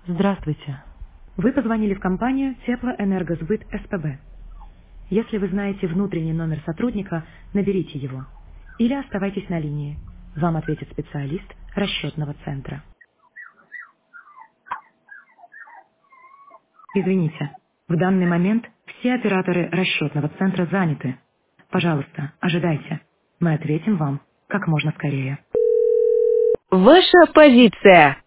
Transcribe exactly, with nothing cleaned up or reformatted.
Здравствуйте. Вы позвонили в компанию Теплоэнергосбыт СПБ. Если вы знаете внутренний номер сотрудника, наберите его. Или оставайтесь на линии. Вам ответит специалист расчетного центра. Извините, в данный момент все операторы расчетного центра заняты. Пожалуйста, ожидайте. Мы ответим вам как можно скорее. Ваша позиция.